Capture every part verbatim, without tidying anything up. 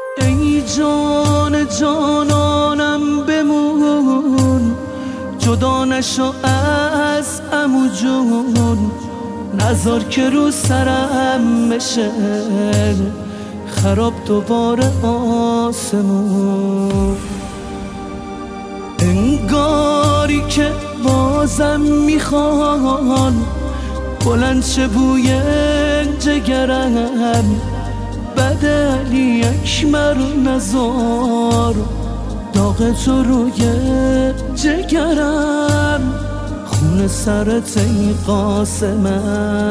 ای جان جانانم بمون، جدا نشو از عمو جون، نذار که رو سرم بشه خراب دوباره آسمون. انگاری که بازم میخوان بلند شه بوی جگرم، بدلی اکمر نزار داغ تو روی جگرم. خون سرت ای قاسمه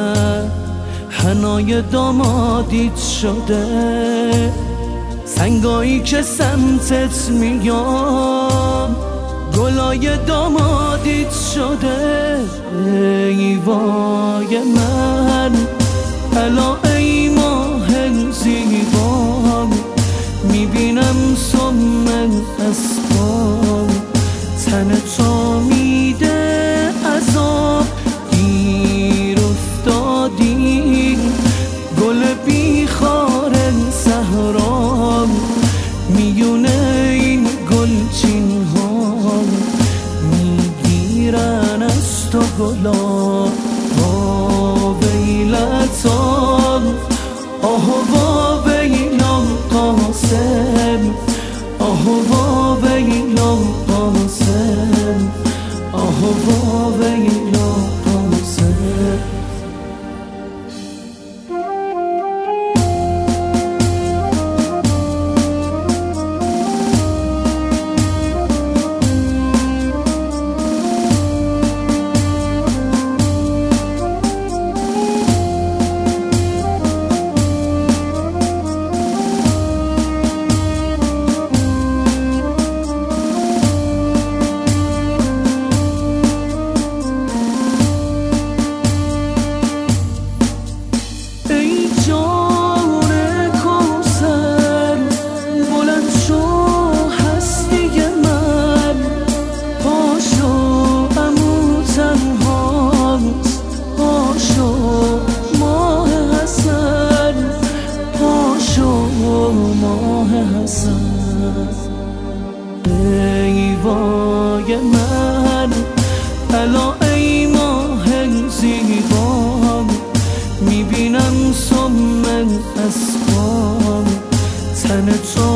حنای دامادیت شده، سنگایی که سمتت میام گلای دامادیت شده. ای وای من الا ای ماه زیبام، میبینم سم اسبام تن تو میده عذاب. گیر افتادی گل بیخار صحرام، میونه این گلچین ها میگیرن از تو گلا. آه ویلتان آه وا ویلم قاسم، آه وا ویلم قاسم، آه وا ویلم قاسم. ای وای من الا ای ماه زیبام، میبینم سم اسبام تن تو